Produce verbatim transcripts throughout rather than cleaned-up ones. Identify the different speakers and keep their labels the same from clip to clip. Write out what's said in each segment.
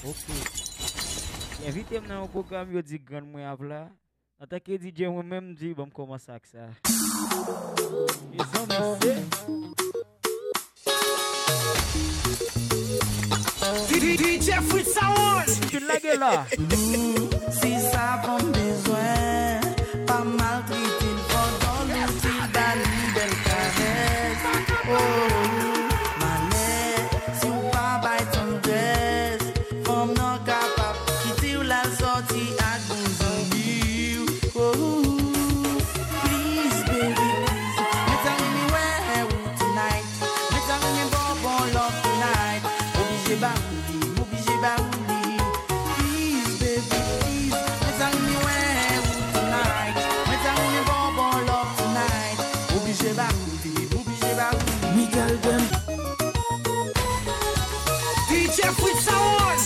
Speaker 1: Ok. Invitez-moi dans un programme, yo dit grand moi là. En tant que D J, moi-même dit, bon, comment ça que ça? Ils ont mis
Speaker 2: D J Fritz Sound.
Speaker 1: Tu l'as gueule là.
Speaker 3: Si ça prend besoin, pas maltraité, faut dans l'outil d'aller belle caresse. Oh, manet, si on pas bail ton dress, femme non capable, quitter ou la sortie à bon zombie. Oh, please baby, please, me tell me where tonight, me tell me bon bon love tonight. Obligé ba ouli, obligé ba ouli. Please baby, please, me tell me where tonight, me tell me bon bon love tonight. Obligé ba ouli, obligé ba ouli. Me tell them
Speaker 2: D J Fritz Sound.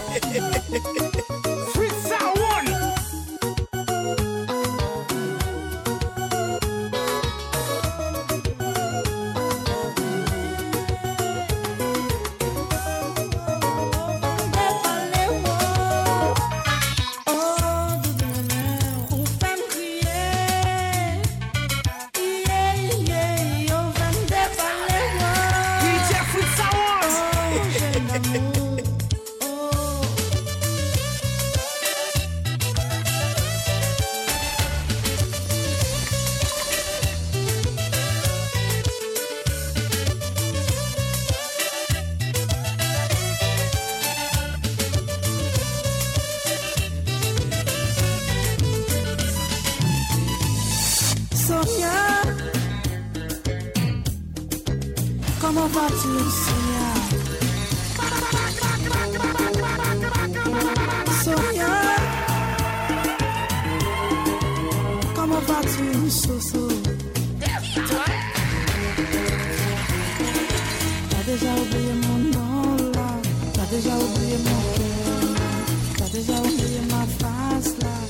Speaker 2: Fritz Sound. D J Fritz Sound.
Speaker 3: Sonia, comment vas-tu, Sonia? Sonia, comment vas-tu, Soso? T'as déjà oublié mon nom là, t'as déjà oublié mon cœur, t'as déjà oublié ma face là.